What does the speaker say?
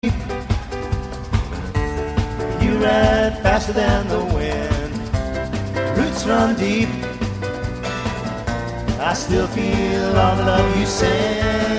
You ride faster than the wind. Roots run deep. I still feel all the love you send.